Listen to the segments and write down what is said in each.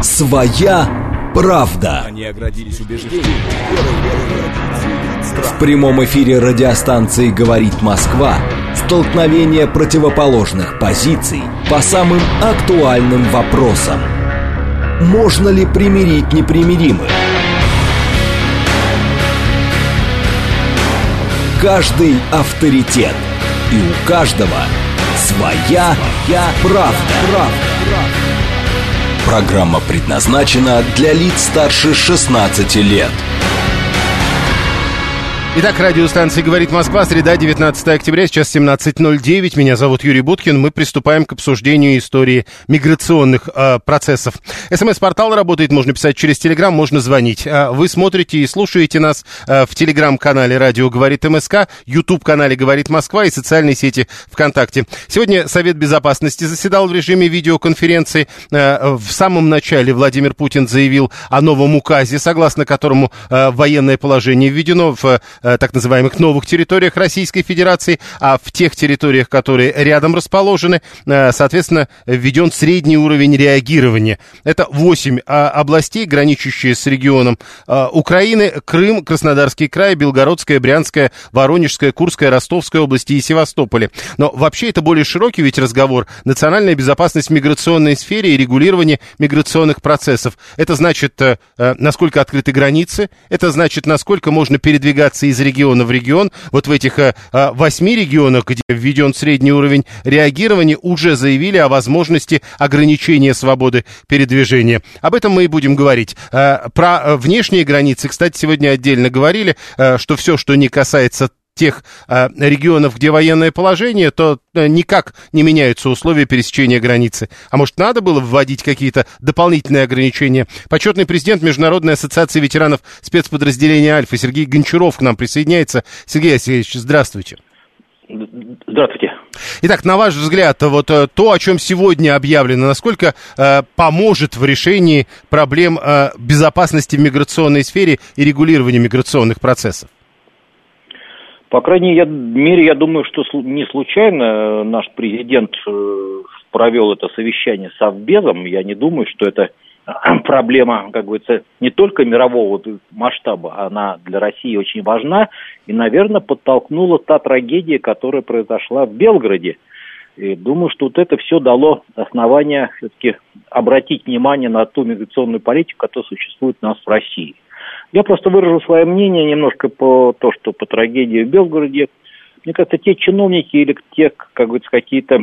Своя правда. Они оградились убеждением. В прямом эфире радиостанции «Говорит Москва» столкновение противоположных позиций по самым актуальным вопросам. Можно ли примирить непримиримых? Каждый авторитет, и у каждого своя правда. Программа предназначена для лиц старше 16 лет. Итак, радиостанция «Говорит Москва», среда, 19 октября, сейчас 17:09. Меня зовут Юрий Буткин. Мы приступаем к обсуждению истории миграционных процессов. СМС-портал работает, можно писать через Телеграм, можно звонить. Вы смотрите и слушаете нас в Телеграм-канале «Радио говорит МСК», Ютуб-канале «Говорит Москва» и социальной сети ВКонтакте. Сегодня Совет Безопасности заседал в режиме видеоконференции. В самом начале Владимир Путин заявил о новом указе, согласно которому военное положение введено в так называемых новых территориях Российской Федерации, а в тех территориях, которые рядом расположены, соответственно, введен средний уровень реагирования. Это 8 областей, граничащие с регионом Украины: Крым, Краснодарский край, Белгородская, Брянская, Воронежская, Курская, Ростовская области и Севастополе. Но вообще это более широкий ведь разговор. Национальная безопасность в миграционной сфере и регулирование миграционных процессов. Это значит, насколько открыты границы, это значит, насколько можно передвигаться из региона в регион. Вот в этих 8 регионах, где введен средний уровень реагирования, уже заявили о возможности ограничения свободы передвижения. Об этом мы и будем говорить. Про внешние границы, кстати, сегодня отдельно говорили, что все, что не касается тех регионов, где военное положение, то никак не меняются условия пересечения границы. А может, надо было вводить какие-то дополнительные ограничения? Почетный президент Международной ассоциации ветеранов спецподразделения «Альфа» Сергей Гончаров к нам присоединяется. Сергей Васильевич, здравствуйте. Здравствуйте. Итак, на ваш взгляд, вот то, о чем сегодня объявлено, насколько поможет в решении проблем безопасности в миграционной сфере и регулировании миграционных процессов? По крайней мере, я думаю, что не случайно наш президент провел это совещание с Совбезом. Я не думаю, что это проблема, как говорится, не только мирового масштаба, она для России очень важна. И, наверное, подтолкнула та трагедия, которая произошла в Белгороде. И думаю, что вот это все дало основание все-таки обратить внимание на ту миграционную политику, которая существует у нас в России. Я просто выражу свое мнение немножко по трагедии в Белгороде. Мне кажется, те чиновники или те, как говорится, какие-то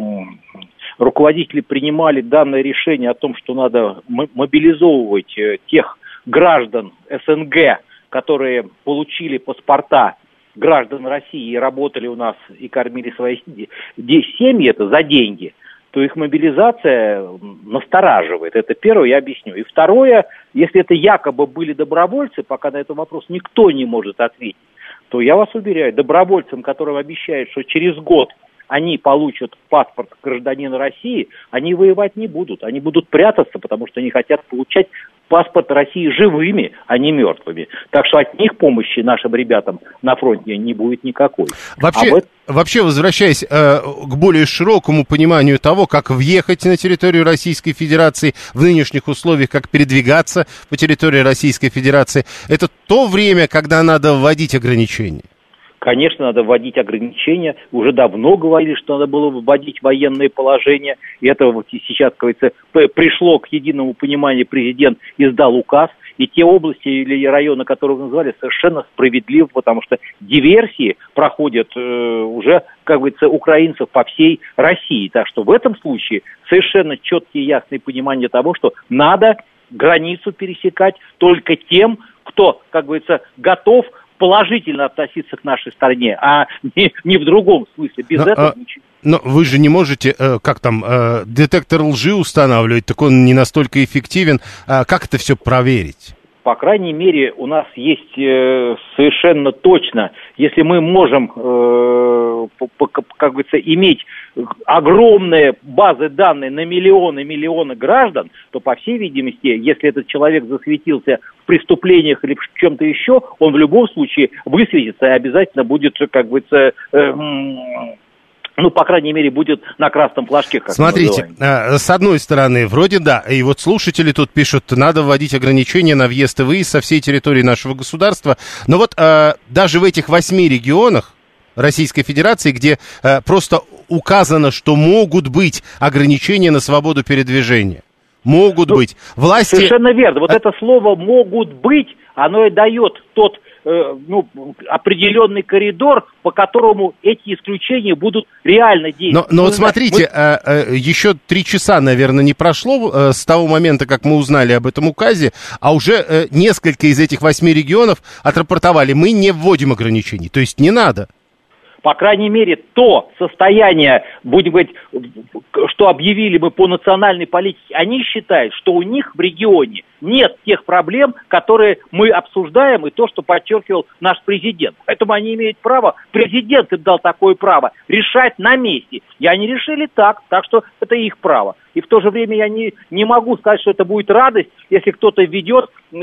руководители принимали данное решение о том, что надо мобилизовывать тех граждан СНГ, которые получили паспорта граждан России и работали у нас и кормили свои семьи это за деньги, то их мобилизация настораживает. Это первое, я объясню. И второе, если это якобы были добровольцы, пока на этот вопрос никто не может ответить, то я вас уверяю, добровольцам, которым обещают, что через год они получат паспорт гражданина России, они воевать не будут. Они будут прятаться, потому что они хотят получать паспорт России живыми, а не мертвыми. Так что от них помощи нашим ребятам на фронте не будет никакой. Вообще, возвращаясь к более широкому пониманию того, как въехать на территорию Российской Федерации в нынешних условиях, как передвигаться по территории Российской Федерации, это то время, когда надо вводить ограничения? Конечно, надо вводить ограничения. Уже давно говорили, что надо было вводить военное положение. И это вот сейчас, как говорится, пришло к единому пониманию. Президент издал указ. И те области или районы, которые вы назвали, совершенно справедливо, потому что диверсии проходят уже, как говорится, украинцев по всей России. Так что в этом случае совершенно четкие и ясные понимания того, что надо границу пересекать только тем, кто, как говорится, готов положительно относиться к нашей стране, а не в другом смысле. Без этого ничего. Но вы же не можете, детектор лжи устанавливать, так он не настолько эффективен. Как это все проверить? По крайней мере, у нас есть совершенно точно, если мы можем, как говорится, иметь огромные базы данных на миллионы и миллионы граждан, то, по всей видимости, если этот человек засветился в преступлениях или в чем-то еще, он в любом случае высветится и обязательно будет, как говорится, ну, по крайней мере, будет на красном флажке, как Смотрите, с одной стороны, вроде да, и вот слушатели тут пишут, надо вводить ограничения на въезд и выезд со всей территории нашего государства, но вот даже в этих 8 регионах Российской Федерации, где просто указано, что могут быть ограничения на свободу передвижения, могут быть. Власти... Совершенно верно, вот это слово «могут быть», оно и дает тот определенный коридор, по которому эти исключения будут реально действовать. Но вот смотрите, еще 3 часа, наверное, не прошло с того момента, как мы узнали об этом указе, а уже несколько из этих 8 регионов отрапортовали, мы не вводим ограничений, то есть не надо. По крайней мере, то состояние, будем говорить, что объявили мы по национальной политике, они считают, что у них в регионе нет тех проблем, которые мы обсуждаем, и то, что подчеркивал наш президент. Поэтому они имеют право, президент им дал такое право, решать на месте. И они решили так что это их право. И в то же время я не могу сказать, что это будет радость, если кто-то введет,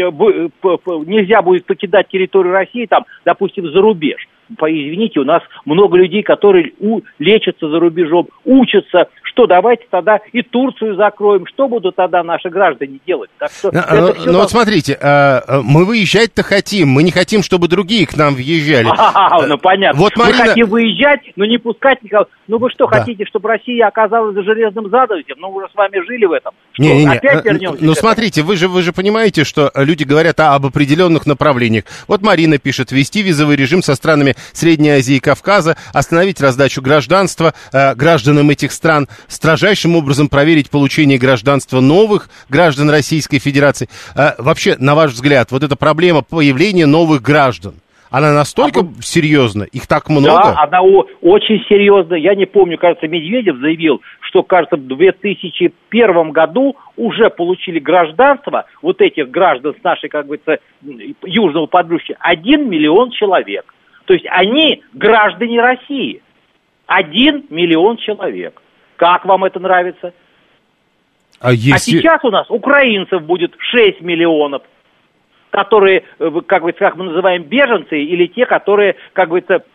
нельзя будет покидать территорию России, там, допустим, за рубеж. Извините, у нас много людей, которые лечатся за рубежом, учатся. Что, давайте тогда и Турцию закроем. Что будут тогда наши граждане делать? Так что вот смотрите, мы выезжать-то хотим. Мы не хотим, чтобы другие к нам въезжали. Ну понятно. Вот, Марина... Мы хотим выезжать, но не пускать никого. Ну вы что, хотите, чтобы Россия оказалась за железным занавесом? Ну, мы уже с вами жили в этом. Опять вернемся? Ну, смотрите, вы же понимаете, что люди говорят об определенных направлениях. Вот Марина пишет, ввести визовый режим со странами Средней Азии и Кавказа, остановить раздачу гражданства гражданам этих стран, строжайшим образом проверить получение гражданства новых граждан Российской Федерации. Вообще, на ваш взгляд, вот эта проблема появления новых граждан, она настолько серьезна? Их так много? Да, она очень серьезна. Я не помню, кажется, Медведев заявил, что, кажется, в 2001 году уже получили гражданство вот этих граждан с нашей, как говорится, южного побережья 1 миллион человек. То есть они граждане России. 1 миллион человек. Как вам это нравится? А сейчас у нас украинцев будет 6 миллионов, которые, как мы называем, беженцы, или те, которые, как говорится,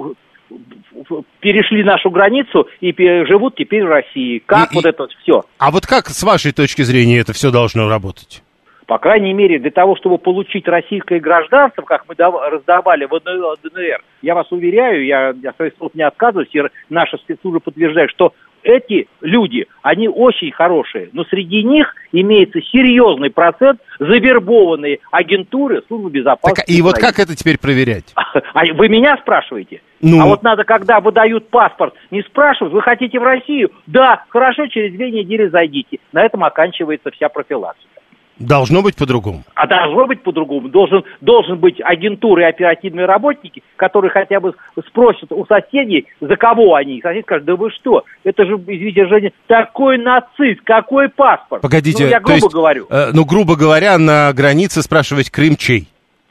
перешли нашу границу и живут теперь в России. Как вот это все? А вот как, с вашей точки зрения, это все должно работать? По крайней мере, для того, чтобы получить российское гражданство, как мы раздавали в ДНР, я вас уверяю, я своих слов не отказываюсь, и наша спецслужба подтверждает, что эти люди, они очень хорошие, но среди них имеется серьезный процент завербованной агентуры службы безопасности. Так, и вот как это теперь проверять? Вы меня спрашиваете? А вот надо, когда выдают паспорт, не спрашивают, вы хотите в Россию? Да, хорошо, через 2 недели зайдите. На этом оканчивается вся профилактика. Должно быть по-другому. А должно быть по-другому. Должен быть агентуры и оперативные работники, которые хотя бы спросят у соседей, за кого они. И соседи скажут, да вы что, это же, извините, Женя, такой нацист, какой паспорт? Погодите, я грубо говорю. Грубо говоря, на границе спрашивать Крым чей?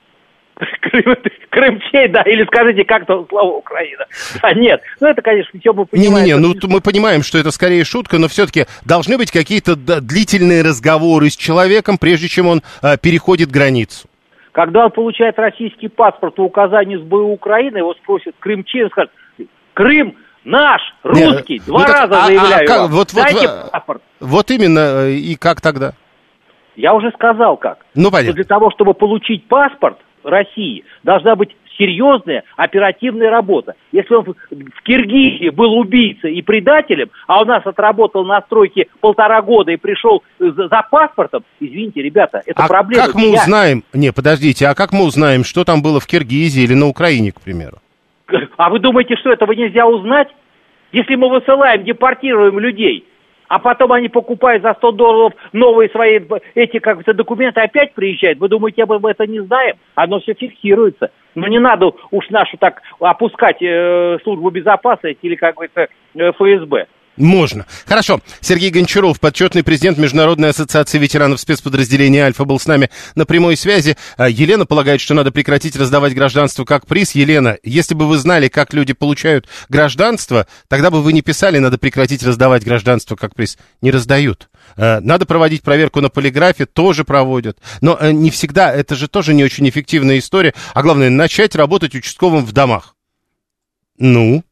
Крым чей, да, или скажите, как то слово Украина. А нет, это, конечно, все мы понимаем. Мы понимаем, что это скорее шутка, но все-таки должны быть какие-то длительные разговоры с человеком, прежде чем он переходит границу. Когда он получает российский паспорт по указанию СБУ Украины, его спросят, Крым чей, он скажет, Крым наш, русский, два раза заявляю вам, дайте паспорт. Вот именно, и как тогда? Я уже сказал как. Понятно. Для того, чтобы получить паспорт России, должна быть серьезная оперативная работа. Если он в Киргизии был убийцей и предателем, а у нас отработал на стройке 1,5 года и пришел за паспортом, извините, ребята, это проблема. Как мы узнаем, а как мы узнаем, что там было в Киргизии или на Украине, к примеру? А вы думаете, что этого нельзя узнать? Если мы высылаем, депортируем людей, а потом они покупают за $100 новые свои документы, опять приезжают. Вы думаете, об этом не знаем? Оно все фиксируется. Но не надо уж нашу так опускать службу безопасности или, как говорится, ФСБ. Можно. Хорошо. Сергей Гончаров, почетный президент Международной ассоциации ветеранов спецподразделения «Альфа», был с нами на прямой связи. Елена полагает, что надо прекратить раздавать гражданство как приз. Елена, если бы вы знали, как люди получают гражданство, тогда бы вы не писали, надо прекратить раздавать гражданство как приз. Не раздают. Надо проводить проверку на полиграфе, тоже проводят. Но не всегда, это же тоже не очень эффективная история. А главное, начать работать участковым в домах.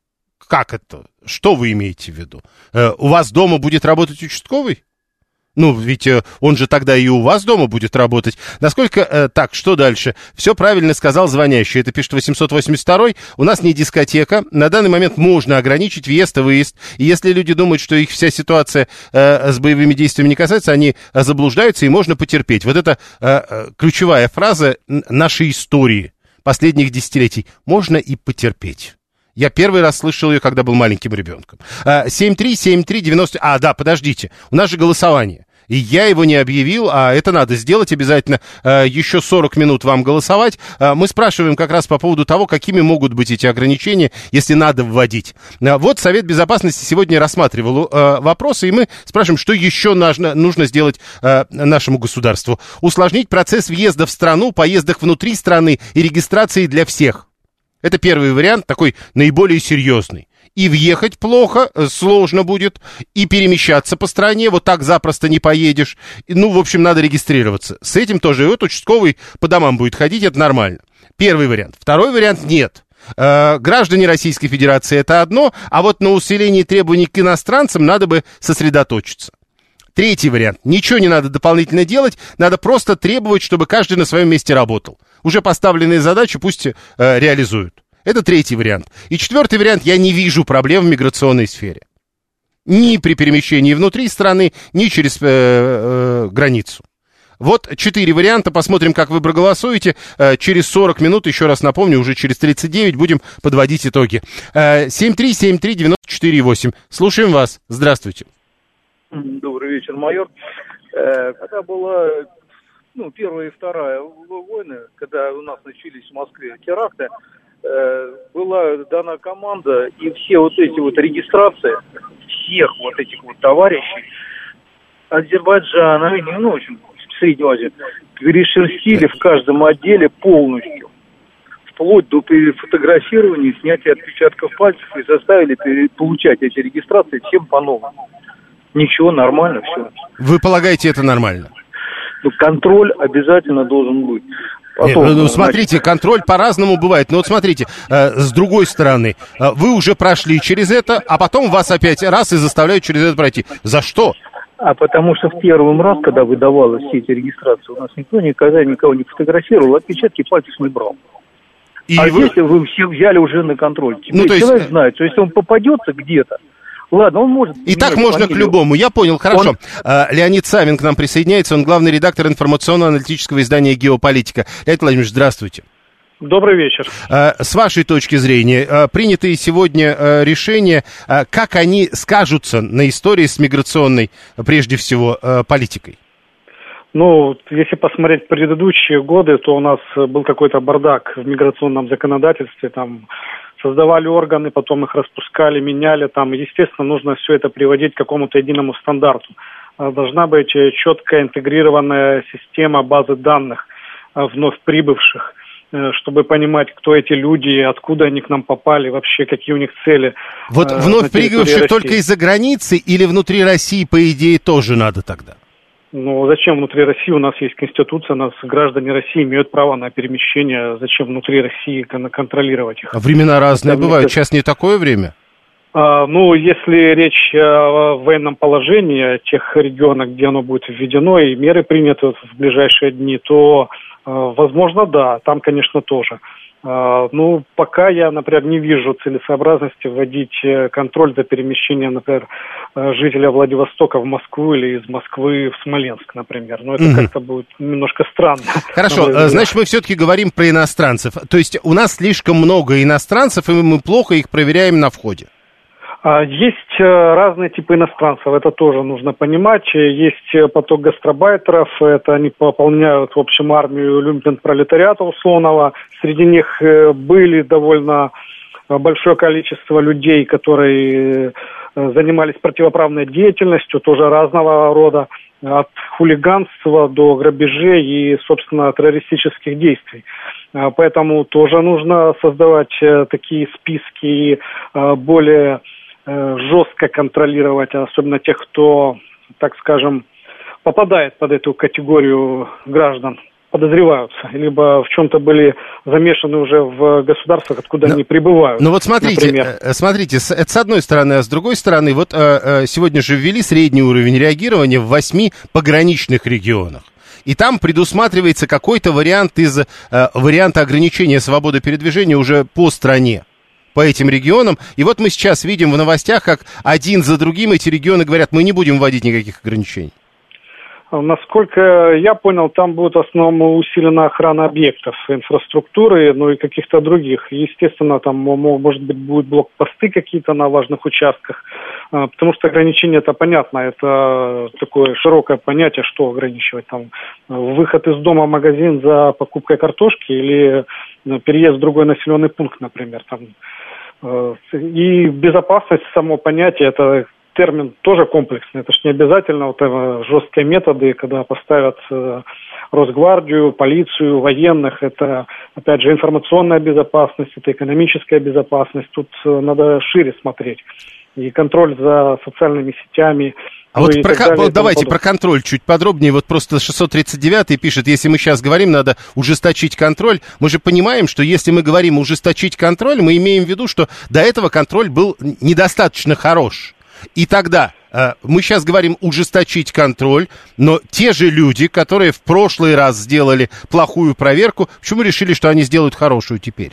Как это? Что вы имеете в виду? У вас дома будет работать участковый? Ну, ведь он же тогда и у вас дома будет работать. Насколько... так, что дальше? Все правильно сказал звонящий. Это пишет 882-й. У нас не дискотека. На данный момент можно ограничить въезд и выезд. И если люди думают, что их вся ситуация с боевыми действиями не касается, они заблуждаются, и можно потерпеть. Вот это ключевая фраза нашей истории последних десятилетий. Можно и потерпеть. Я первый раз слышал ее, когда был маленьким ребенком. 73739... да, подождите. У нас же голосование. И я его не объявил, а это надо сделать обязательно. Еще 40 минут вам голосовать. Мы спрашиваем как раз по поводу того, какими могут быть эти ограничения, если надо вводить. Вот Совет Безопасности сегодня рассматривал вопросы, и мы спрашиваем, что еще нужно сделать нашему государству. Усложнить процесс въезда в страну, поездок внутри страны и регистрации для всех. Это первый вариант, такой наиболее серьезный. И въехать плохо, сложно будет, и перемещаться по стране, вот так запросто не поедешь. Ну, в общем, надо регистрироваться. С этим тоже. И вот участковый по домам будет ходить, это нормально. Первый вариант. Второй вариант — нет. Граждане Российской Федерации — это одно, а вот на усилении требований к иностранцам надо бы сосредоточиться. Третий вариант. Ничего не надо дополнительно делать, надо просто требовать, чтобы каждый на своем месте работал. Уже поставленные задачи пусть реализуют. Это третий вариант. И четвертый вариант. Я не вижу проблем в миграционной сфере. Ни при перемещении внутри страны, ни через границу. Вот 4 варианта. Посмотрим, как вы проголосуете. Через 40 минут, еще раз напомню, уже через 39 будем подводить итоги. 7373948. Слушаем вас. Здравствуйте. Добрый вечер, майор. Когда была Первая и Вторая войны, когда у нас начались в Москве теракты, была дана команда, и все вот эти вот регистрации всех вот этих вот товарищей Азербайджана, в общем, Средней Азии, перешерстили в каждом отделе полностью, вплоть до фотографирования, снятия отпечатков пальцев, и заставили получать эти регистрации всем по-новому. Ничего, нормально все. Вы полагаете, это нормально? Контроль обязательно должен быть. Потом, смотрите, контроль по-разному бывает. Но вот смотрите, с другой стороны, вы уже прошли через это, а потом вас опять раз и заставляют через это пройти. За что? А потому что в первый раз, когда выдавалось все эти регистрации, у нас никто никогда никого не фотографировал, отпечатки пальцев не брал. И здесь вы все взяли уже на контроль. Теперь человек знает, что если он попадется где-то, ладно, он может... И так можно к любому. Я понял, хорошо. Леонид Савин к нам присоединяется. Он главный редактор информационно-аналитического издания «Геополитика». Леонид Владимирович, здравствуйте. Добрый вечер. С вашей точки зрения, принятые сегодня решения, как они скажутся на истории с миграционной, прежде всего, политикой? Если посмотреть предыдущие годы, то у нас был какой-то бардак в миграционном законодательстве, там создавали органы, потом их распускали, меняли, естественно, нужно все это приводить к какому-то единому стандарту. Должна быть четкая интегрированная система базы данных вновь прибывших, чтобы понимать, кто эти люди, откуда они к нам попали, вообще какие у них цели. Вот вновь прибывших только из-за границы или внутри России, по идее, тоже надо тогда? Зачем внутри России? У нас есть Конституция, у нас граждане России имеют право на перемещение. Зачем внутри России контролировать их? Времена разные бывают. Сейчас не такое время? Если речь о военном положении, о тех регионах, где оно будет введено, и меры приняты в ближайшие дни, то, возможно, да, там, конечно, тоже. Пока я, например, не вижу целесообразности вводить контроль за перемещением, например, жителя Владивостока в Москву или из Москвы в Смоленск, например. Это как-то будет немножко странно. Хорошо, значит, мы все-таки говорим про иностранцев. То есть у нас слишком много иностранцев, и мы плохо их проверяем на входе. Есть разные типы иностранцев, это тоже нужно понимать. Есть поток гастарбайтеров, это они пополняют, в общем, армию люмпен-пролетариата условного. Среди них были довольно большое количество людей, которые занимались противоправной деятельностью, тоже разного рода, от хулиганства до грабежей и, собственно, террористических действий. Поэтому тоже нужно создавать такие списки и более жестко контролировать, особенно тех, кто, так скажем, попадает под эту категорию граждан. подозреваются, либо в чем-то были замешаны уже в государствах, откуда они прибывают. Ну вот смотрите, это с одной стороны, а с другой стороны, вот сегодня же ввели средний уровень реагирования в 8 пограничных регионах. И там предусматривается какой-то вариант из варианта ограничения свободы передвижения уже по стране, по этим регионам. И вот мы сейчас видим в новостях, как один за другим эти регионы говорят, мы не будем вводить никаких ограничений. Насколько я понял, там будет в основном усилена охрана объектов, инфраструктуры, ну и каких-то других. Естественно, там, может быть, будут блокпосты какие-то на важных участках, потому что ограничение, это понятно, это такое широкое понятие, что ограничивать. Там, выход из дома в магазин за покупкой картошки или переезд в другой населенный пункт, например. Там. И безопасность, само понятие, это... Термин тоже комплексный, это ж не обязательно вот жесткие методы, когда поставят Росгвардию, полицию, военных, это, опять же, информационная безопасность, это экономическая безопасность, тут надо шире смотреть. И контроль за социальными сетями. А вот давайте про контроль чуть подробнее. Вот просто 639-й пишет, если мы сейчас говорим, надо ужесточить контроль. Мы же понимаем, что если мы говорим ужесточить контроль, мы имеем в виду, что до этого контроль был недостаточно хорош. И тогда мы сейчас говорим ужесточить контроль, но те же люди, которые в прошлый раз сделали плохую проверку, почему решили, что они сделают хорошую теперь?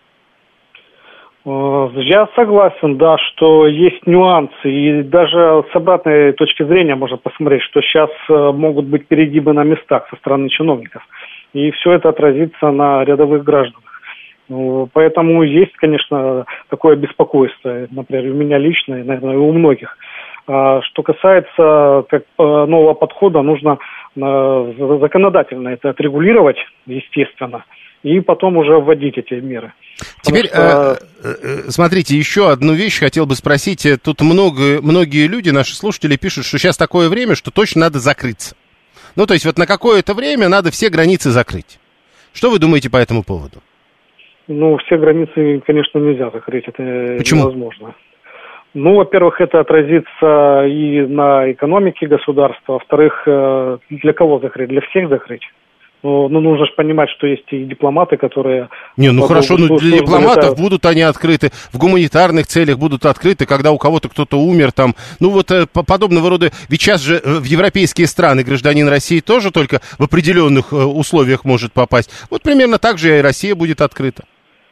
Я согласен, да, что есть нюансы, и даже с обратной точки зрения можно посмотреть, что сейчас могут быть перегибы на местах со стороны чиновников, и все это отразится на рядовых гражданах. Поэтому есть, конечно, такое беспокойство, например, у меня лично, и, наверное, и у многих. Что касается нового подхода, нужно законодательно это отрегулировать, естественно, и потом уже вводить эти меры. Теперь, смотрите, еще одну вещь хотел бы спросить. Тут многие люди, наши слушатели, пишут, что сейчас такое время, что точно надо закрыться. Ну, то есть вот на какое-то время надо все границы закрыть. Что вы думаете по этому поводу? Ну, все границы, конечно, нельзя закрыть, это Почему? Невозможно. Ну, во-первых, это отразится и на экономике государства, во-вторых, для кого закрыть? Для всех закрыть. Ну, нужно же понимать, что есть и дипломаты, которые... Не, ну хорошо, но для дипломатов будут они открыты, в гуманитарных целях будут открыты, когда у кого-то кто-то умер там. Ну вот подобного рода... Ведь сейчас же в европейские страны гражданин России тоже только в определенных условиях может попасть. Вот примерно так же и Россия будет открыта.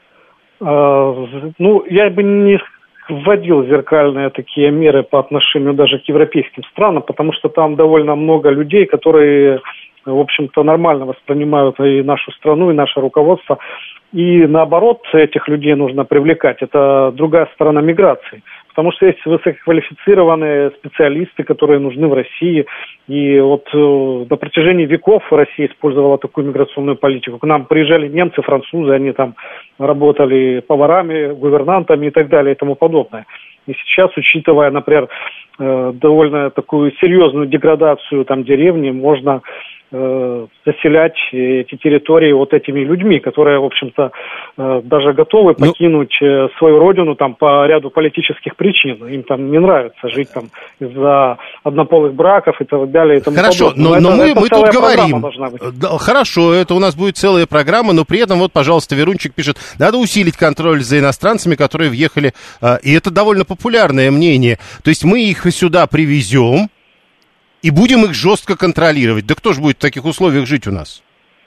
Ну, я бы не вводил зеркальные такие меры по отношению даже к европейским странам, потому что там довольно много людей, которые, в общем-то, нормально воспринимают и нашу страну, и наше руководство. И наоборот, этих людей нужно привлекать. Это другая сторона миграции. Потому что есть высококвалифицированные специалисты, которые нужны в России. И вот на протяжении веков Россия использовала такую миграционную политику. К нам приезжали немцы, французы, они там работали поварами, гувернантами и так далее и тому подобное. И сейчас, учитывая, например, довольно такую серьезную деградацию там деревни, можно заселять эти территории вот этими людьми, которые, в общем-то, даже готовы покинуть свою родину там по ряду политических причин. Им там не нравится жить там из-за однополых браков и так далее. И тому хорошо, подобное. но мы тут говорим. Да, хорошо, это у нас будет целая программа, но при этом, вот, пожалуйста, Верунчик пишет, надо усилить контроль за иностранцами, которые въехали, и это довольно популярное мнение. То есть мы их сюда привезем, и будем их жестко контролировать. Да кто же будет в таких условиях жить у нас?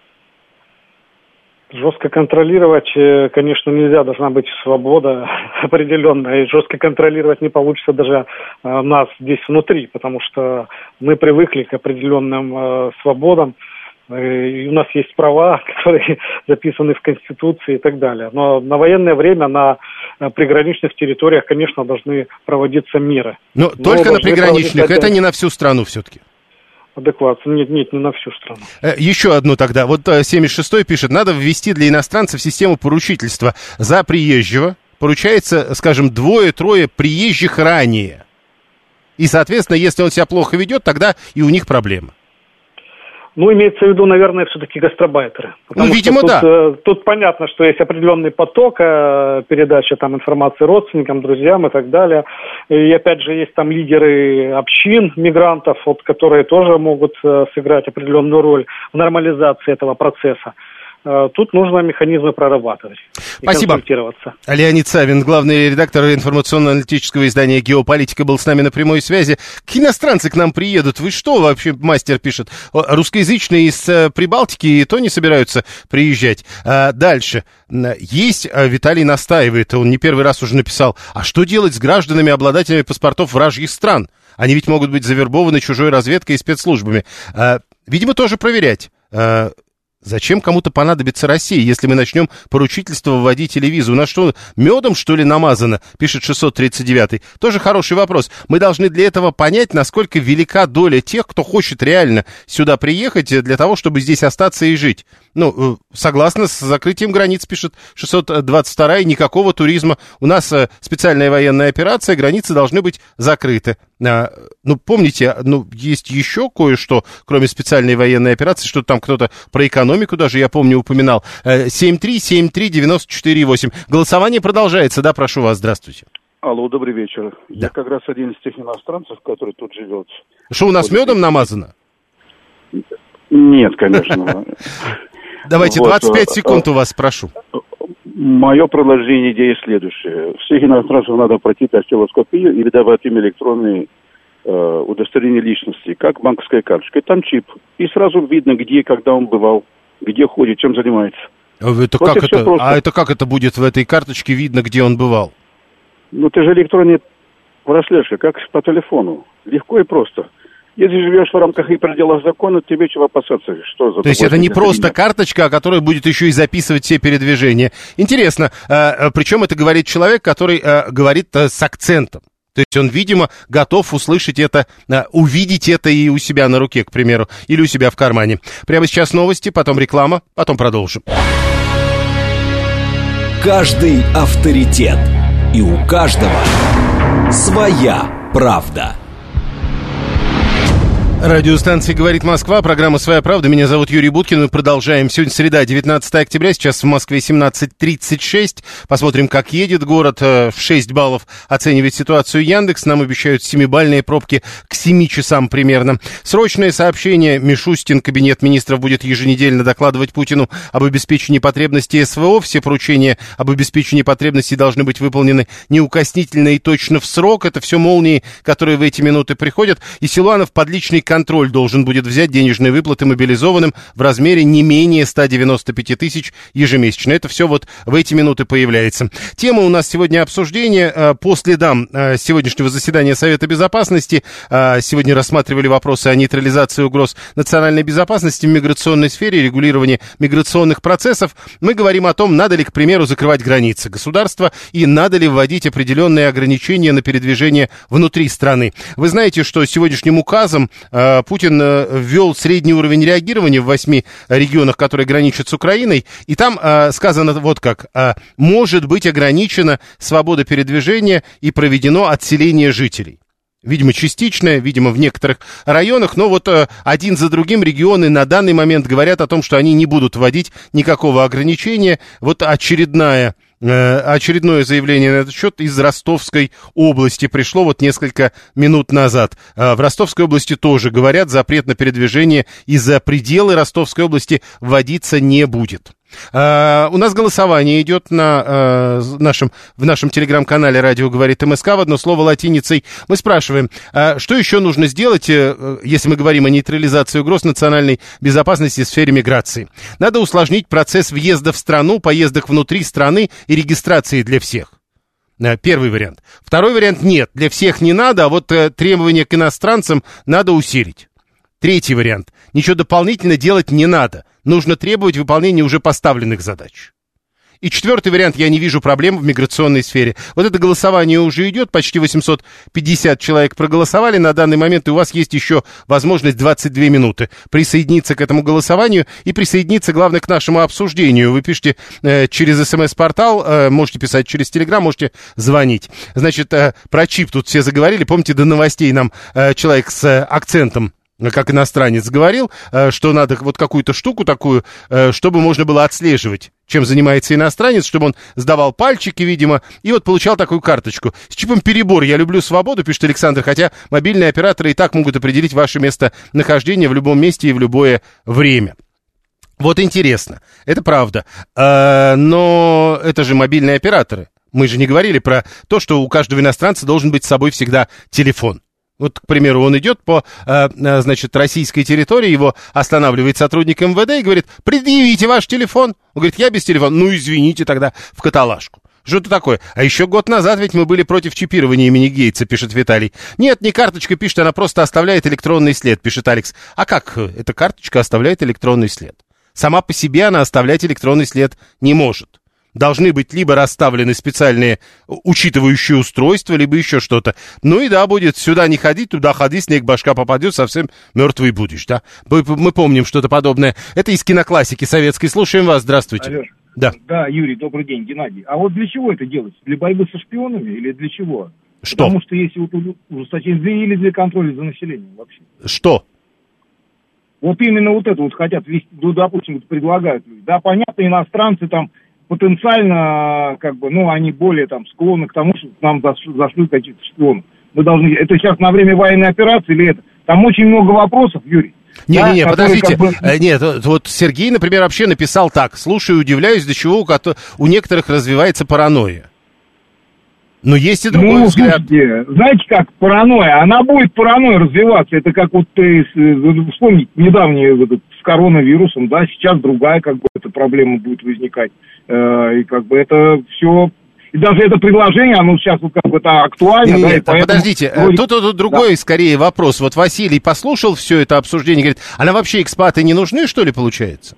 Жестко контролировать, конечно, нельзя. Должна быть свобода определенная. И жестко контролировать не получится даже нас здесь внутри, потому что мы привыкли к определенным свободам. И у нас есть права, которые записаны в Конституции и так далее. Но на военное время на приграничных территориях, конечно, должны проводиться меры. Но только на приграничных, это не на всю страну все-таки. Адекватно. Нет, не на всю страну. Еще одну тогда. Вот 76-й пишет, надо ввести для иностранцев систему поручительства. За приезжего поручается, скажем, 2-3 приезжих ранее. И, соответственно, если он себя плохо ведет, тогда и у них проблемы. Ну, имеется в виду, наверное, все-таки гастробайтеры. Ну, видимо, тут, да. Тут понятно, что есть определенный поток, передача там информации родственникам, друзьям и так далее. И опять же, есть там лидеры общин мигрантов, вот, которые тоже могут сыграть определенную роль в нормализации этого процесса. Тут нужно механизмы прорабатывать. Спасибо. Консультироваться. Леонид Савин, главный редактор информационно-аналитического издания «Геополитика», был с нами на прямой связи. Какие иностранцы к нам приедут? Вы что вообще, мастер пишет? Русскоязычные из Прибалтики и то не собираются приезжать. Дальше. Есть, Виталий настаивает, он не первый раз уже написал, а что делать с гражданами, обладателями паспортов вражьих стран? Они ведь могут быть завербованы чужой разведкой и спецслужбами. Видимо, тоже проверять. Зачем кому-то понадобится Россия, если мы начнем поручительство вводить или визу? У нас что, медом, что ли, намазано? Пишет 639-й. Тоже хороший вопрос. Мы должны для этого понять, насколько велика доля тех, кто хочет реально сюда приехать для того, чтобы здесь остаться и жить. Ну, согласно с закрытием границ, пишет 622-й, никакого туризма. У нас специальная военная операция, границы должны быть закрыты. Ну, помните, есть еще кое-что, кроме специальной военной операции, что там кто-то про экономику даже, я помню, упоминал. 7373948. Голосование продолжается, да, прошу вас, здравствуйте. Алло, добрый вечер. Да. Я как раз один из тех иностранцев, который тут живет. Что, у нас медом намазано? Нет, конечно. Давайте, 25 секунд у вас, прошу. Мое продолжение идеи следующее. Всех иностранцев надо пройти дактилоскопию и выдавать им электронные удостоверения личности, как банковская карточка. Там чип. И сразу видно, где, когда он бывал, где ходит, чем занимается. Это вот как это? А это как это будет в этой карточке видно, где он бывал? Ну, ты же электронный браслетка, как по телефону. Легко и просто. Если живешь в рамках и пределах закона, тебе чего опасаться? Что за? То есть это не просто карточка, а которая будет еще и записывать все передвижения. Интересно, причем это говорит человек, который говорит с акцентом. То есть он, видимо, готов услышать это, увидеть это и у себя на руке, к примеру, или у себя в кармане. Прямо сейчас новости, потом реклама, потом продолжим. Каждый авторитет. И у каждого своя правда. Радиостанция «Говорит Москва», программа «Своя правда». Меня зовут Юрий Буткин. Мы продолжаем. Сегодня среда, 19 октября. Сейчас в Москве 17:36. Посмотрим, как едет город. В 6 баллов оценивает ситуацию Яндекс. Нам обещают 7-бальные пробки к 7 часам примерно. Срочное сообщение. Мишустин, кабинет министров, будет еженедельно докладывать Путину об обеспечении потребностей СВО. Все поручения об обеспечении потребностей должны быть выполнены неукоснительно и точно в срок. Это все молнии, которые в эти минуты приходят. И Силуанов под личный контроль должен будет взять денежные выплаты мобилизованным в размере не менее 195 тысяч ежемесячно. Это все вот в эти минуты появляется. Тема у нас сегодня обсуждения по следам сегодняшнего заседания Совета Безопасности. Сегодня рассматривали вопросы о нейтрализации угроз национальной безопасности в миграционной сфере, регулировании миграционных процессов. Мы говорим о том, надо ли, к примеру, закрывать границы государства и надо ли вводить определенные ограничения на передвижение внутри страны. Вы знаете, что сегодняшним указом Путин ввел средний уровень реагирования в 8 регионах, которые граничат с Украиной, и там сказано вот как: может быть ограничена свобода передвижения и проведено отселение жителей. Видимо, частичное, видимо, в некоторых районах, но вот один за другим регионы на данный момент говорят о том, что они не будут вводить никакого ограничения. Вот очередное заявление на этот счет из Ростовской области пришло вот несколько минут назад. В Ростовской области тоже говорят, запрет на передвижение и за пределы Ростовской области вводиться не будет. У нас голосование идет в нашем телеграм-канале «Радио говорит МСК» в одно слово латиницей. Мы спрашиваем, что еще нужно сделать, если мы говорим о нейтрализации угроз национальной безопасности в сфере миграции. Надо усложнить процесс въезда в страну, поездок внутри страны и регистрации для всех. Первый вариант. Второй вариант: нет, для всех не надо, а вот требования к иностранцам надо усилить. Третий вариант. Ничего дополнительно делать не надо. Нужно требовать выполнения уже поставленных задач. И четвертый вариант: я не вижу проблем в миграционной сфере. Вот это голосование уже идет, почти 850 человек проголосовали на данный момент, и у вас есть еще возможность 22 минуты присоединиться к этому голосованию и присоединиться, главное, к нашему обсуждению. Вы пишите через СМС-портал, можете писать через Телеграм, можете звонить. Значит, про чип тут все заговорили. Помните, до новостей нам человек с акцентом как иностранец говорил, что надо вот какую-то штуку такую, чтобы можно было отслеживать, чем занимается иностранец, чтобы он сдавал пальчики, видимо, и вот получал такую карточку. С чипом перебор. Я люблю свободу, пишет Александр, хотя мобильные операторы и так могут определить ваше местонахождение в любом месте и в любое время. Вот интересно, это правда, но это же мобильные операторы. Мы же не говорили про то, что у каждого иностранца должен быть с собой всегда телефон. Вот, к примеру, он идет по, значит, российской территории, его останавливает сотрудник МВД и говорит: предъявите ваш телефон. Он говорит: я без телефона. Ну, извините тогда, в каталажку. Что это такое? А еще год назад ведь мы были против чипирования имени Гейтса, пишет Виталий. Нет, не карточка пишет, она просто оставляет электронный след, пишет Алекс. А как эта карточка оставляет электронный след? Сама по себе она оставлять электронный след не может. Должны быть либо расставлены специальные учитывающие устройства, либо еще что-то. Ну и да, будет сюда не ходить, туда ходи, снег башка попадет, совсем мертвый будешь, да? Мы помним что-то подобное. Это из киноклассики советской. Слушаем вас, здравствуйте. Алеш, да. Да, Юрий, добрый день, Геннадий. А вот для чего это делается? Для борьбы со шпионами или для чего? Что? Потому что если вот ужесточение или для контроля за населением вообще. Что? Вот именно вот это вот хотят вести, ну, допустим, вот предлагают люди. Да, понятно, иностранцы там потенциально, как бы, ну, они более там склонны к тому, что нам зашлют каких-то шпионов. Мы должны, это сейчас на время военной операции или это? Там очень много вопросов, Юрий. Не-не-не, да, подождите. Как бы... Нет, вот Сергей, например, вообще написал так: слушаю и удивляюсь, до чего у некоторых развивается паранойя. Но есть и другой взгляд. Слушайте, знаете как, паранойя, она будет паранойя развиваться. Это как вот вспомнить недавнее с коронавирусом, да, сейчас другая как бы эта проблема будет возникать. И как бы это все... И даже это предложение, оно сейчас вот как бы это актуально. Нет, да, и поэтому... подождите, тут другой, да, скорее вопрос. Вот Василий послушал все это обсуждение, говорит: а нам вообще экспаты не нужны, что ли, получается?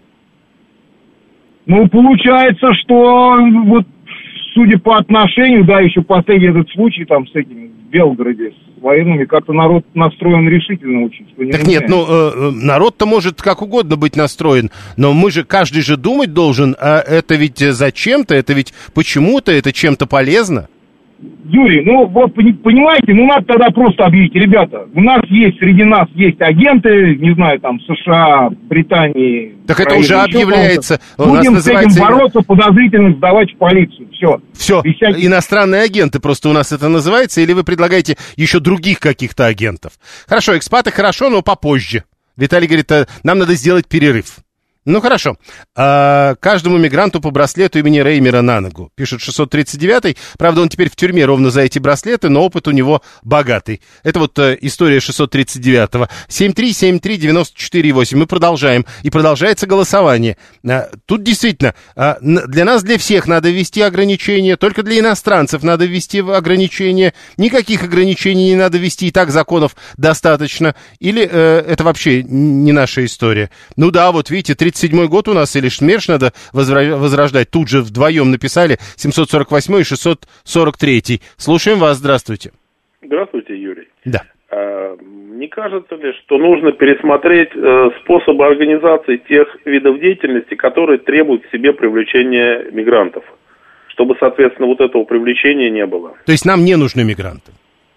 Ну, получается, что вот судя по отношению, да, еще последний этот случай там с этим в Белгороде, с военными, как-то народ настроен решительно очень. Что не так нет, народ-то может как угодно быть настроен, но каждый же думать должен, а это ведь зачем-то, это ведь почему-то, это чем-то полезно. Юрий, ну вот понимаете, надо тогда просто объявить: ребята, среди нас есть агенты, не знаю, там, США, Британии. Так это уже объявляется. Будем с этим бороться, подозрительно сдавать в полицию. Все. Иностранные агенты просто у нас это называется, или вы предлагаете еще других каких-то агентов? Хорошо, экспаты хорошо, но попозже. Виталий говорит: нам надо сделать перерыв. Ну, хорошо. Каждому мигранту по браслету имени Реймера на ногу, пишет 639-й. Правда, он теперь в тюрьме ровно за эти браслеты, но опыт у него богатый. Это вот история 639-го. 7373948. Мы продолжаем. И продолжается голосование. Тут действительно для нас, для всех надо ввести ограничения. Только для иностранцев надо ввести ограничения. Никаких ограничений не надо ввести. И так законов достаточно. Или это вообще не наша история? Ну да, вот видите, 37-й год у нас, или СМЕРШ надо возрождать. Тут же вдвоем написали 748 и 643. Слушаем вас, здравствуйте. Здравствуйте, Юрий. Да. Не кажется ли, что нужно пересмотреть способы организации тех видов деятельности, которые требуют к себе привлечения мигрантов, чтобы, соответственно, вот этого привлечения не было? То есть нам не нужны мигранты?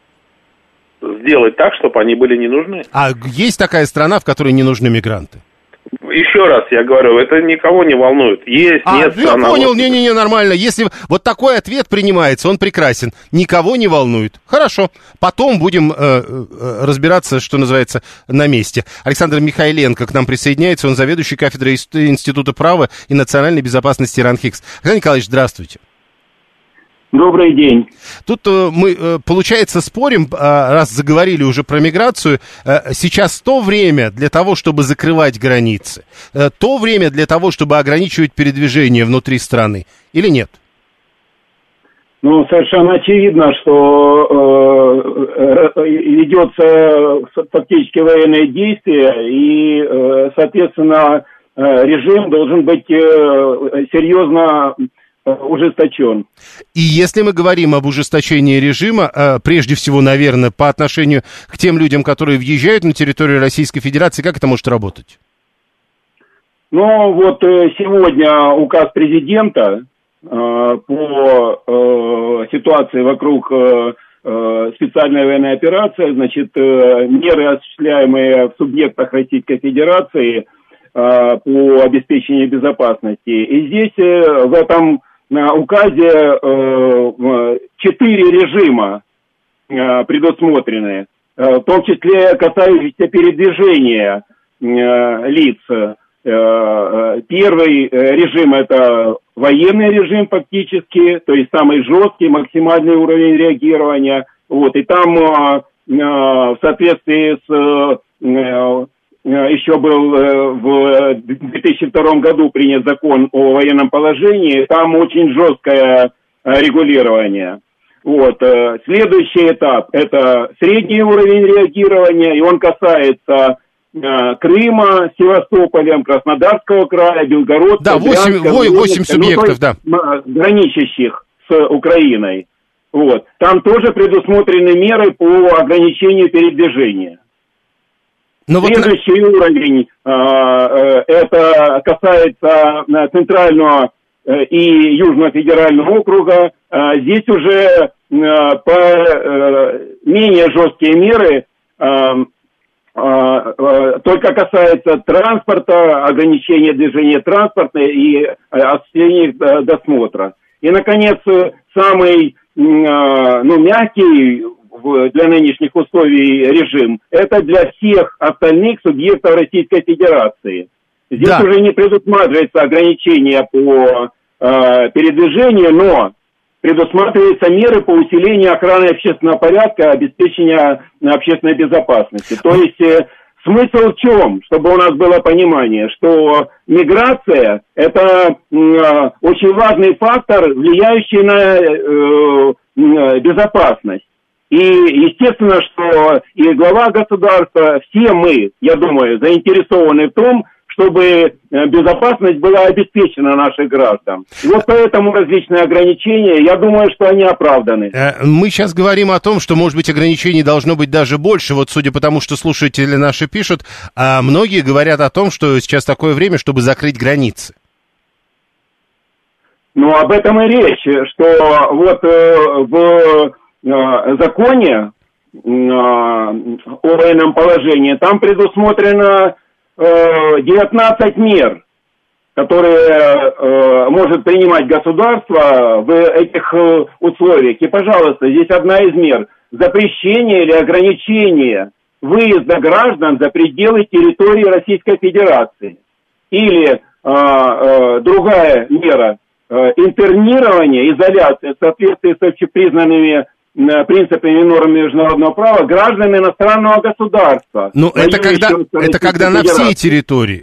Сделать так, чтобы они были не нужны. А есть такая страна, в которой не нужны мигранты? Еще раз я говорю, это никого не волнует. Есть, нет, я понял, не, нормально. Если вот такой ответ принимается, он прекрасен. Никого не волнует. Хорошо. Потом будем разбираться, что называется, на месте. Александр Михайленко к нам присоединяется. Он заведующий кафедрой Института права и национальной безопасности РАНХИКС. Александр Николаевич, здравствуйте. Добрый день. Тут мы, получается, спорим, раз заговорили уже про миграцию, сейчас то время для того, чтобы закрывать границы, то время для того, чтобы ограничивать передвижение внутри страны, или нет? Ну, совершенно очевидно, что ведется фактически военное действие, и, соответственно, режим должен быть серьезно ужесточен. И если мы говорим об ужесточении режима, прежде всего, наверное, по отношению к тем людям, которые въезжают на территорию Российской Федерации, как это может работать? Ну, вот сегодня указ президента по ситуации вокруг специальная военная операция, значит, меры, осуществляемые в субъектах Российской Федерации по обеспечению безопасности. И здесь в этом указе 4 режима предусмотрены, в том числе касающиеся передвижения лиц. Первый режим – это военный режим фактически, то есть самый жесткий, максимальный уровень реагирования. Вот, и там в соответствии с еще был в 2002 году принят закон о военном положении, там очень жесткое регулирование. Вот. Следующий этап – это средний уровень реагирования, и он касается Крыма, Севастополя, Краснодарского края, Белгородска, да, 8 субъектов, да. Граничащих с Украиной. Вот. Там тоже предусмотрены меры по ограничению передвижения. Следующий уровень, это касается Центрального и Южного федерального округа. Здесь уже менее жесткие меры, только касается транспорта, ограничения движения транспорта и осуществления досмотра. И, наконец, самый мягкий для нынешних условий режим, это для всех остальных субъектов Российской Федерации. Здесь уже не предусматривается ограничение по передвижению, но предусматриваются меры по усилению охраны общественного порядка, обеспечения общественной безопасности. То есть смысл в чем? Чтобы у нас было понимание, что миграция – это очень важный фактор, влияющий на безопасность. И естественно, что и глава государства, все мы, я думаю, заинтересованы в том, чтобы безопасность была обеспечена наших граждан. И вот поэтому различные ограничения, я думаю, что они оправданы. Мы сейчас говорим о том, что, может быть, ограничений должно быть даже больше. Вот судя по тому, что слушатели наши пишут, а многие говорят о том, что сейчас такое время, чтобы закрыть границы. Ну, об этом и речь, что вот в законе о военном положении там предусмотрено 19 мер, которые может принимать государство в этих условиях. И, пожалуйста, здесь одна из мер – запрещение или ограничение выезда граждан за пределы территории Российской Федерации. Или другая мера – интернирование, изоляция в соответствии с общепризнанными принципами и нормами международного права граждан иностранного государства. Ну, это когда на всей территории.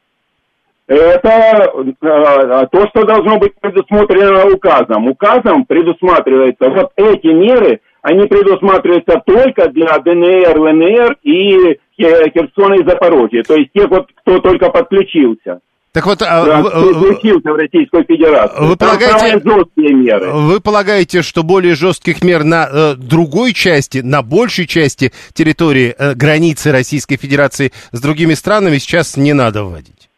Это то, что должно быть предусмотрено указом. Указом предусматривается вот эти меры, они предусматриваются только для ДНР, ЛНР и Херсона и Запорожья. То есть тех, вот, кто только подключился. Так вот, в Российскую Федерацию. Вы полагаете, что более жестких мер на другой части, на большей части территории границы Российской Федерации с другими странами сейчас не надо вводить?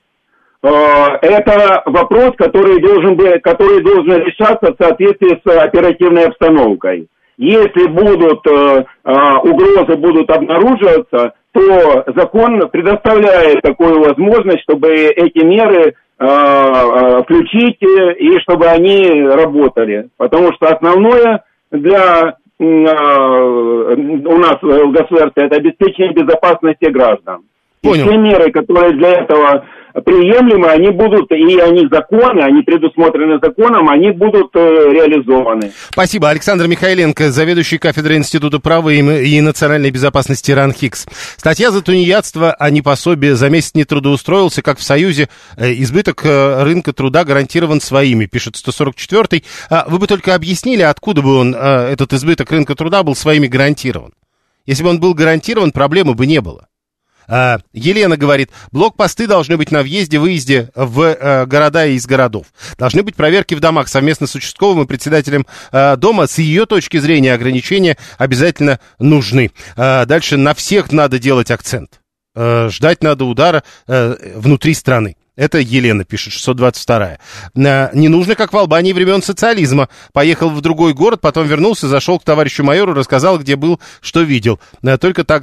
Это вопрос, который должен решаться в соответствии с оперативной обстановкой. Если угрозы будут обнаруживаться, то закон предоставляет такую возможность, чтобы эти меры включить и чтобы они работали. Потому что основное для у нас в государстве это обеспечение безопасности граждан. Понял. И все меры, которые для этого приемлемы, они будут, и они законы, они предусмотрены законом, они будут реализованы. Спасибо. Александр Михайленко, заведующий кафедрой Института права и национальной безопасности РАН-ХИКС. Статья за тунеядство, а не пособие. За месяц не трудоустроился, как в Союзе. Избыток рынка труда гарантирован своими, пишет 144-й. Вы бы только объяснили, откуда бы он, этот избыток рынка труда, был своими гарантирован. Если бы он был гарантирован, проблемы бы не было. Елена говорит, блокпосты должны быть на въезде-выезде в города и из городов. Должны быть проверки в домах совместно с участковым и председателем дома. С ее точки зрения ограничения обязательно нужны. Дальше на всех надо делать акцент. Ждать надо удара внутри страны. Это Елена пишет, 622-я. Не нужно, как в Албании времен социализма. Поехал в другой город, потом вернулся, зашел к товарищу майору, рассказал, где был, что видел. Только так,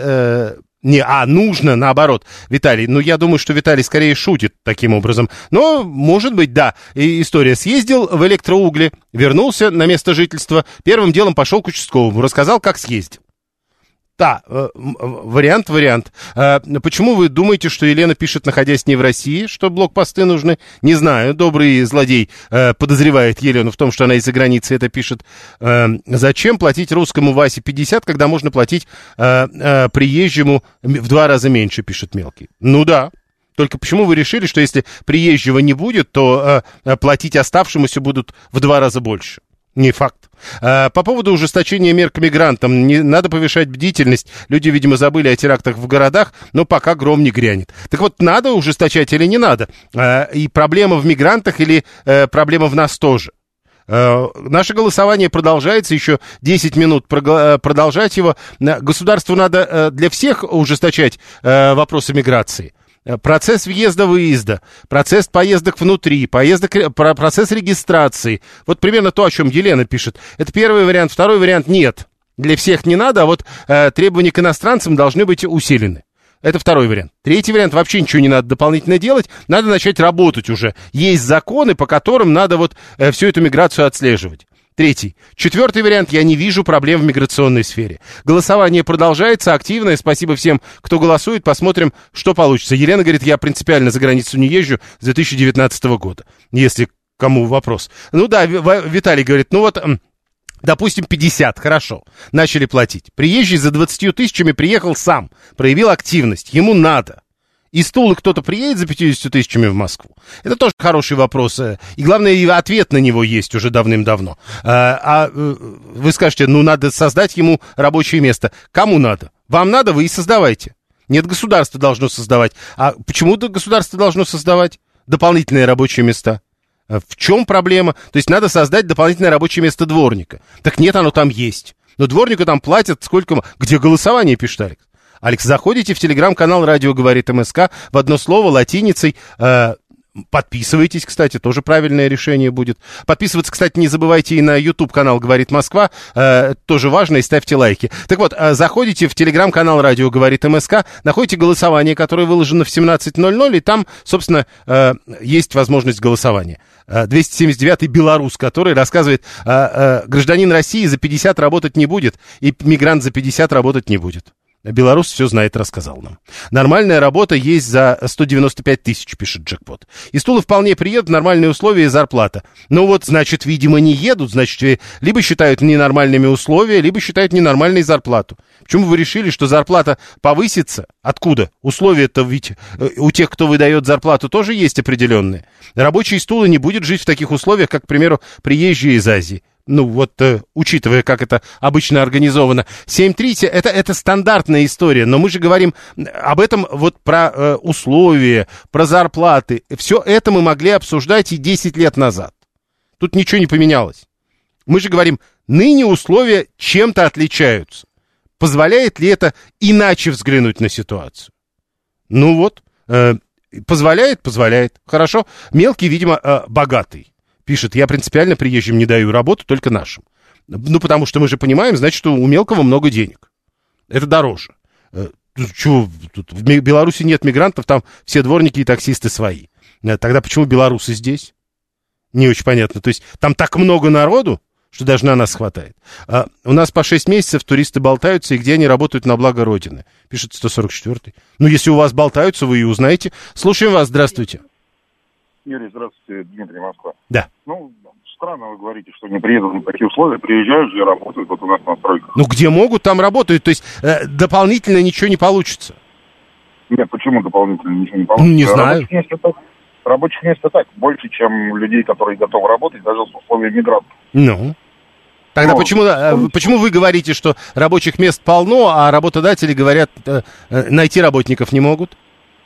нужно, наоборот, Виталий. Ну, я думаю, что Виталий скорее шутит таким образом. Но, может быть, да. И история. Съездил в электроугли, вернулся на место жительства, первым делом пошел к участковому, рассказал, как съездил. Да, вариант. Почему вы думаете, что Елена пишет, находясь не в России, что блокпосты нужны? Не знаю, добрый злодей подозревает Елену в том, что она из-за границы это пишет. Зачем платить русскому Васе 50, когда можно платить приезжему в 2 раза меньше, пишет Мелкий. Ну да. Только почему вы решили, что если приезжего не будет, то платить оставшемуся будут в 2 раза больше? Не факт. По поводу ужесточения мер к мигрантам. Не надо повышать бдительность. Люди, видимо, забыли о терактах в городах, но пока гром не грянет. Так вот, надо ужесточать или не надо? И проблема в мигрантах или проблема в нас тоже? Наше голосование продолжается, еще 10 минут продолжать его. Государству надо для всех ужесточать вопросы миграции. Процесс въезда-выезда, процесс поездок внутри, процесс регистрации. Вот примерно то, о чем Елена пишет. Это первый вариант. Второй вариант — нет. Для всех не надо, а вот требования к иностранцам должны быть усилены. Это второй вариант. Третий вариант — вообще ничего не надо дополнительно делать. Надо начать работать уже. Есть законы, по которым надо вот всю эту миграцию отслеживать. Третий. Четвертый вариант. Я не вижу проблем в миграционной сфере. Голосование продолжается активное. Спасибо всем, кто голосует. Посмотрим, что получится. Елена говорит, я принципиально за границу не езжу с 2019 года. Если кому вопрос. Ну да, Виталий говорит, ну вот, допустим, 50, хорошо. Начали платить. Приезжий за 20 тысячами приехал сам. Проявил активность. Ему надо. Из Тулы кто-то приедет за 50 тысячами в Москву? Это тоже хороший вопрос. И главное, и ответ на него есть уже давным-давно. Вы скажете, ну, надо создать ему рабочее место. Кому надо? Вам надо, вы и создавайте. Нет, государство должно создавать. А почему государство должно создавать дополнительные рабочие места? В чем проблема? То есть надо создать дополнительное рабочее место дворника. Так нет, оно там есть. Но дворнику там платят сколько... Где голосование, пишет Алекс? Алекс, заходите в телеграм-канал «Радио говорит МСК», в одно слово, латиницей. Подписывайтесь, кстати, тоже правильное решение будет. Подписываться, кстати, не забывайте и на YouTube-канал «Говорит Москва», тоже важно, и ставьте лайки. Так вот, заходите в телеграм-канал «Радио говорит МСК», находите голосование, которое выложено в 17:00, и там, собственно, есть возможность голосования. 279-й белорус, который рассказывает, гражданин России за 50 работать не будет, и мигрант за 50 работать не будет. Белорус все знает, рассказал нам. Нормальная работа есть за 195 тысяч, пишет Джекпот. Из Тулы вполне приедут, нормальные условия и зарплата. Ну вот, значит, видимо, не едут, значит, либо считают ненормальными условия, либо считают ненормальной зарплату. Почему вы решили, что зарплата повысится? Откуда? Условия-то ведь у тех, кто выдает зарплату, тоже есть определенные. Рабочий из Тулы не будет жить в таких условиях, как, к примеру, приезжие из Азии. Ну, вот, учитывая, как это обычно организовано. 7.30 это стандартная история, но мы же говорим об этом, вот про условия, про зарплаты. Все это мы могли обсуждать и 10 лет назад. Тут ничего не поменялось. Мы же говорим, ныне условия чем-то отличаются. Позволяет ли это иначе взглянуть на ситуацию? Ну вот, позволяет. Хорошо. Мелкий, видимо, богатый. Пишет, я принципиально приезжим не даю работу, только нашим. Ну, потому что мы же понимаем, значит, что у мелкого много денег. Это дороже. Чего, тут в Беларуси нет мигрантов, там все дворники и таксисты свои. Тогда почему белорусы здесь? Не очень понятно. То есть там так много народу, что даже на нас хватает. У нас по 6 месяцев туристы болтаются, и где они работают на благо Родины. Пишет 144-й. Ну, если у вас болтаются, вы и узнаете. Слушаем вас, здравствуйте. Юрий, здравствуйте, Дмитрий, Москва. Да. Ну, странно вы говорите, что не приедут на такие условия, приезжают же и работают вот у нас на стройках. Ну, где могут, там работают, то есть дополнительно ничего не получится. Нет, почему дополнительно ничего не получится? Не знаю. Рабочих мест так, больше, чем людей, которые готовы работать, даже с условиями мигрантов. Ну, тогда почему вы говорите, что рабочих мест полно, а работодатели говорят, найти работников не могут?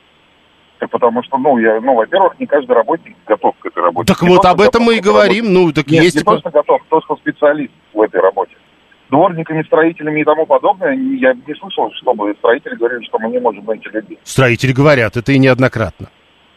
Потому что, во-первых, не каждый работник готов к этой работе. Так вот об этом мы и говорим. Ну, так нет, есть... не просто готов, кто специалист в этой работе. Дворниками, строителями и тому подобное, я не слышал, чтобы строители говорили, что мы не можем найти людей. Строители говорят, это и неоднократно.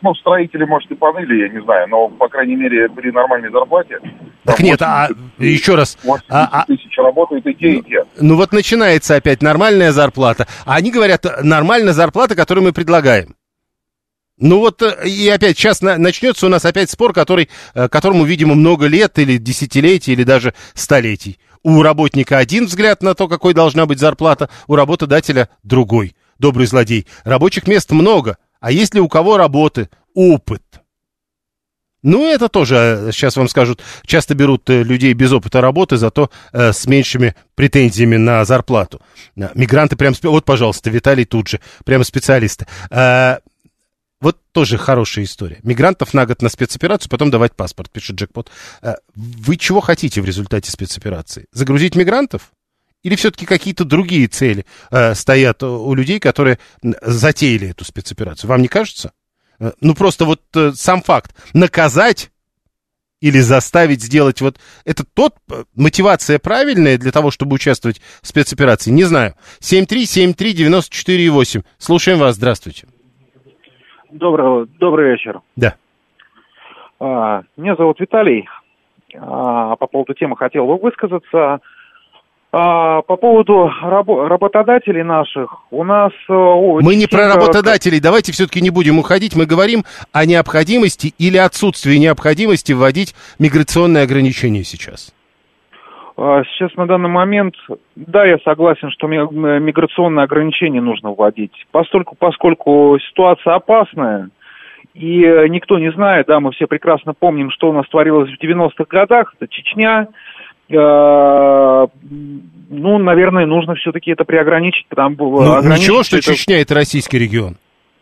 ну, строители, может, и поныли, я не знаю, но, по крайней мере, при нормальной зарплате... Так нет, еще раз... 80 тысяч работают и те, и те. Ну вот начинается опять нормальная зарплата, а они говорят, нормальная зарплата, которую мы предлагаем. Ну вот, и опять сейчас начнется у нас опять спор, которому, видимо, много лет, или десятилетий, или даже столетий. У работника один взгляд на то, какой должна быть зарплата, у работодателя другой. Добрый злодей. Рабочих мест много, а есть ли у кого работы, опыт? Ну, это тоже, сейчас вам скажут, часто берут людей без опыта работы, зато с меньшими претензиями на зарплату. Мигранты прям... Вот, пожалуйста, Виталий тут же, прямо специалисты. Вот тоже хорошая история. Мигрантов на год на спецоперацию, потом давать паспорт, пишет Джекпот. Вы чего хотите в результате спецоперации? Загрузить мигрантов? Или все-таки какие-то другие цели стоят у людей, которые затеяли эту спецоперацию? Вам не кажется? Ну, просто вот сам факт. Наказать или заставить сделать вот... Это мотивация правильная для того, чтобы участвовать в спецоперации? Не знаю. 7373948. Слушаем вас. Здравствуйте. Добрый вечер. Да. Меня зовут Виталий. По поводу темы хотел бы высказаться. По поводу работодателей наших, у нас... Мы не про работодателей, давайте все-таки не будем уходить, мы говорим о необходимости или отсутствии необходимости вводить миграционные ограничения сейчас. Сейчас на данный момент, да, я согласен, что миграционные ограничения нужно вводить, поскольку ситуация опасная, и никто не знает, да, мы все прекрасно помним, что у нас творилось в 90-х годах, это Чечня. Ну, наверное, нужно все-таки это приограничить, ничего, что Чечня это российский регион.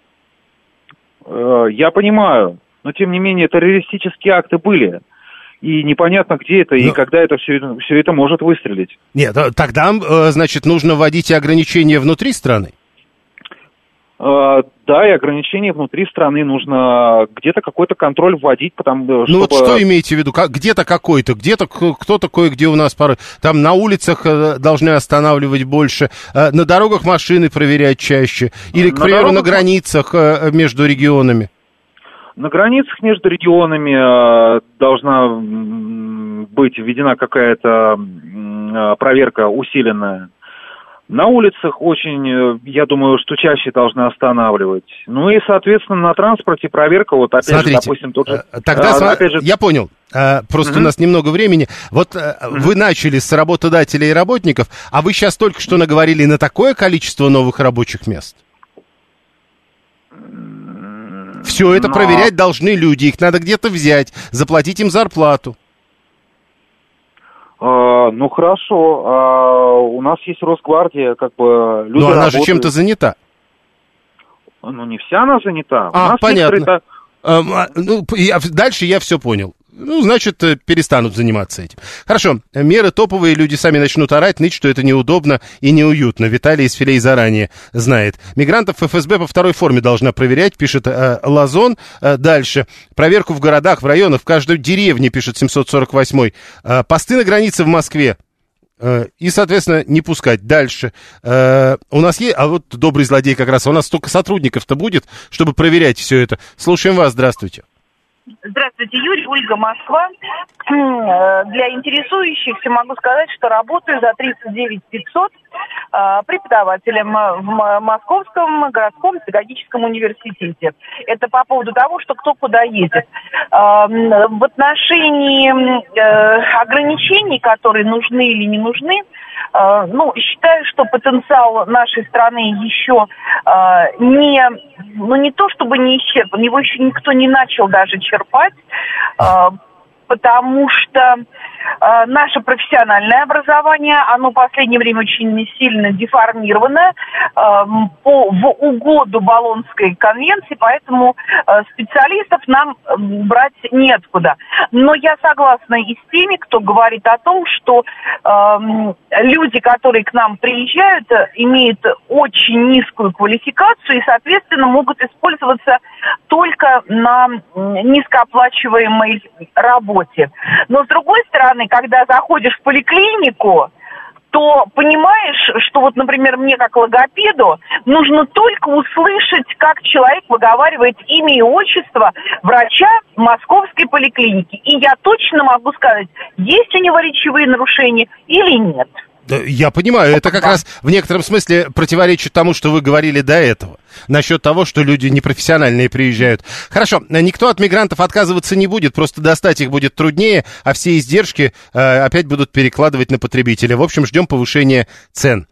Я понимаю, но тем не менее террористические акты были. И непонятно, где это и когда это все это может выстрелить. Нет, тогда, значит, нужно вводить и ограничения внутри страны? Да, и ограничения внутри страны нужно где-то какой-то контроль вводить, потому что... Ну вот что имеете в виду? Где-то какой-то, где-то кто-то кое-где у нас порой... Там на улицах должны останавливать больше, на дорогах машины проверять чаще, или, к примеру, на границах между регионами? На границах между регионами должна быть введена какая-то проверка усиленная. На улицах очень, я думаю, что чаще должны останавливать. Ну и, соответственно, на транспорте проверка, вот опять Смотрите, же, допустим, тот же... Тогда, я понял, просто у нас немного времени. Вот вы начали с работодателей и работников, а вы сейчас только что наговорили на такое количество новых рабочих мест. Все это проверять должны люди, их надо где-то взять, заплатить им зарплату. Ну хорошо, у нас есть Росгвардия, как бы люди. Но она же чем-то занята. Ну не вся она занята. Понятно. Дальше я все понял. Ну, значит, перестанут заниматься этим. Хорошо, меры топовые, люди сами начнут орать, ныть, что это неудобно и неуютно. Виталий из Филей заранее знает. Мигрантов ФСБ по второй форме должна проверять, пишет Лазон. Дальше. Проверку в городах, в районах, в каждой деревне, пишет 748-й. Посты на границе в Москве. И, соответственно, не пускать. Дальше. У нас есть... А вот добрый злодей как раз. У нас столько сотрудников-то будет, чтобы проверять все это. Слушаем вас. Здравствуйте. Здравствуйте, Юрий, Ольга, Москва. Для интересующихся могу сказать, что работаю за 39 500 преподавателем в Московском городском педагогическом университете. Это по поводу того, что кто куда ездит. В отношении ограничений, которые нужны или не нужны, считаю, что потенциал нашей страны еще не то чтобы не исчерпан, его еще никто не начал даже черпать, потому что наше профессиональное образование, оно в последнее время очень сильно деформировано в угоду Болонской конвенции, поэтому специалистов нам брать неоткуда. Но я согласна и с теми, кто говорит о том, что люди, которые к нам приезжают, имеют очень низкую квалификацию и, соответственно, могут использоваться только на низкооплачиваемой работе. Но, с другой стороны, когда заходишь в поликлинику, то понимаешь, что вот, например, мне как логопеду нужно только услышать, как человек выговаривает имя и отчество врача московской поликлиники. И я точно могу сказать, есть у него речевые нарушения или нет. Да, я понимаю, это как раз в некотором смысле противоречит тому, что вы говорили до этого, насчет того, что люди непрофессиональные приезжают. Хорошо, никто от мигрантов отказываться не будет, просто достать их будет труднее, а все издержки опять будут перекладывать на потребителя. В общем, ждем повышения цен.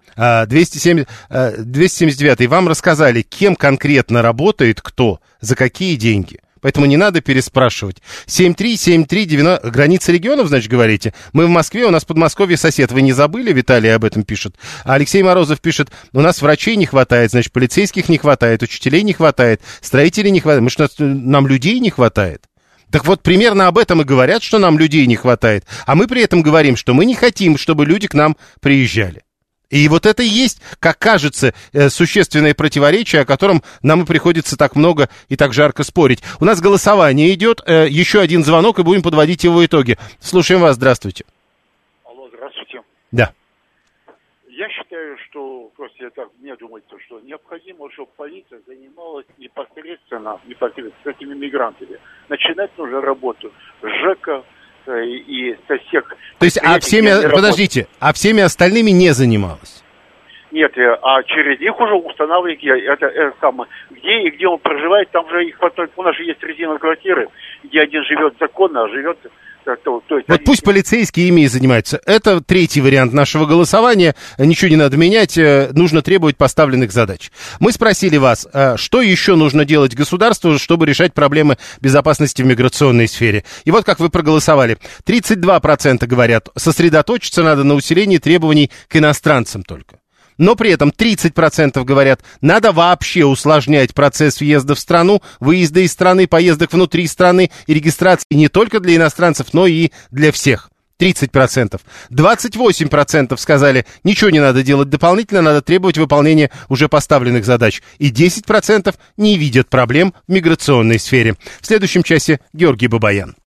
279-й, вам рассказали, кем конкретно работает кто, за какие деньги. Поэтому не надо переспрашивать. 73739, граница регионов, значит, говорите? Мы в Москве, у нас в Подмосковье сосед. Вы не забыли? Виталий об этом пишет. А Алексей Морозов пишет, у нас врачей не хватает, значит, полицейских не хватает, учителей не хватает, строителей не хватает. Может, нам людей не хватает? Так вот, примерно об этом и говорят, что нам людей не хватает. А мы при этом говорим, что мы не хотим, чтобы люди к нам приезжали. И вот это и есть, как кажется, существенное противоречие, о котором нам и приходится так много и так жарко спорить. У нас голосование идет, еще один звонок, и будем подводить его итоги. Слушаем вас, здравствуйте. Алло, здравствуйте. Да. Я считаю, что, просто я так, мне думается, что необходимо, чтобы полиция занималась непосредственно с этими мигрантами. Начинать нужно работу с ЖЭКа, и со всех... То есть, подождите, а всеми остальными не занималась? Нет, а через них уже устанавливать, где он проживает, там же их хватает. У нас же есть резиновые квартиры, где один живет законно, а живет... Вот пусть полицейские ими и занимаются. Это третий вариант нашего голосования. Ничего не надо менять, нужно требовать поставленных задач. Мы спросили вас, что еще нужно делать государству, чтобы решать проблемы безопасности в миграционной сфере. И вот как вы проголосовали. 32% говорят, сосредоточиться надо на усилении требований к иностранцам только. Но при этом 30% говорят, надо вообще усложнять процесс въезда в страну, выезда из страны, поездок внутри страны и регистрации не только для иностранцев, но и для всех. 30%. 28% сказали, ничего не надо делать дополнительно, надо требовать выполнения уже поставленных задач. И 10% не видят проблем в миграционной сфере. В следующем часе Георгий Бабаян.